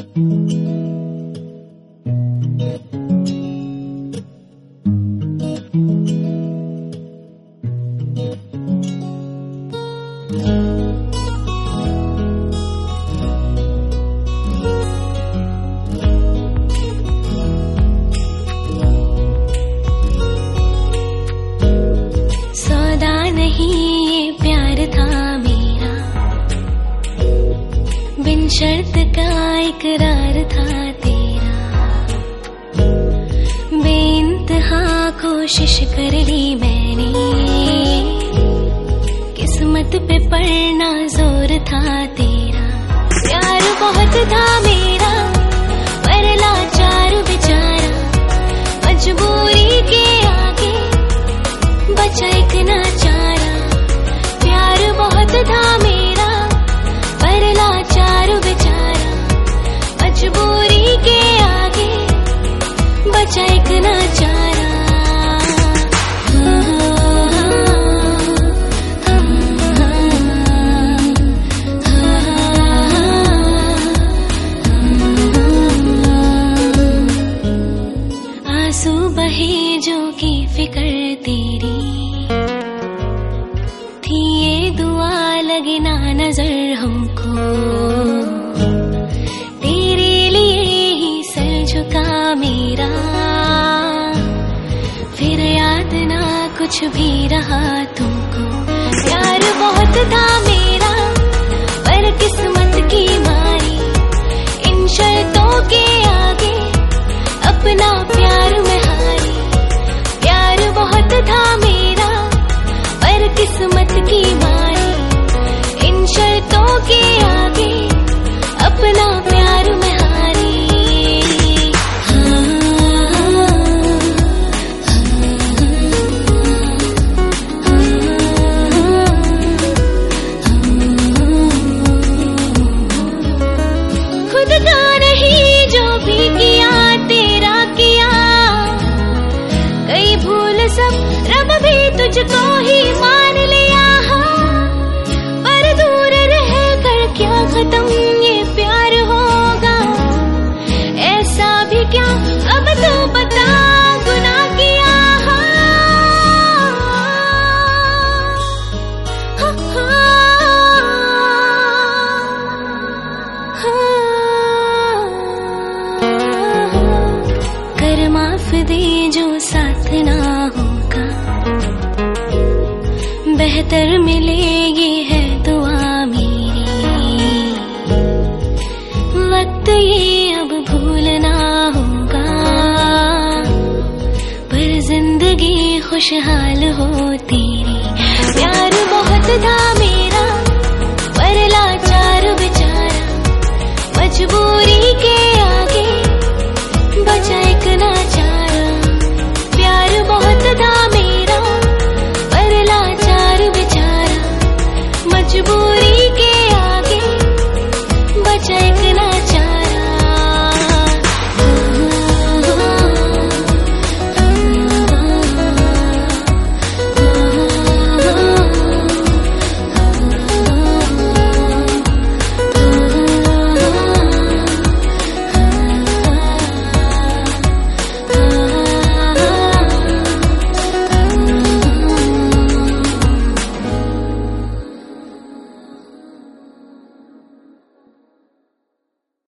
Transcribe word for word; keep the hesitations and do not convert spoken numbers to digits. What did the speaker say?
सौदा नहीं ये प्यार था मेरा, बिन शर्त का इकरार था तेरा। बेइंतहा कोशिश कर ली मैंने, किस्मत पे पड़ना जोर था तेरा। प्यार बहुत था मेरा पर लाचार बेचारा, मजबूरी के आगे बचा एक नाचारा। प्यार बहुत था मेरा पर लाचार बेचारा, मजबूरी के आगे बचा एक नाचारा। आंसू बहे जो की फिक्र तेरी थी, ये दुआ लगे ना नजर हमको। तेरे लिए ही सर झुका मेरा, फिर याद ना कुछ भी रहा तुमको। प्यार बहुत था मेरा पर किस्मत की मारी, इन शर्तों के आगे अपना प्यार में हारी। प्यार बहुत था मेरा पर किस्मत की मारी, इन शर्तों के आगे अपना प्यार में हारी। खुद का नहीं जो भी किया तेरा किया, कई भूल सब रब भी तुझको ही मान लिया। पर दूर रह कर क्या खत्म ये प्यार होगा, ऐसा भी क्या अब तो बता गुनाह किया। हाँ, हाँ, कर माफ दे जो साथ ना होगा, बेहतर मिले ये है दुआ मेरी। वक्त ये अब भूलना होगा, पर जिंदगी खुशहाल हो तेरी। प्यार बहुत था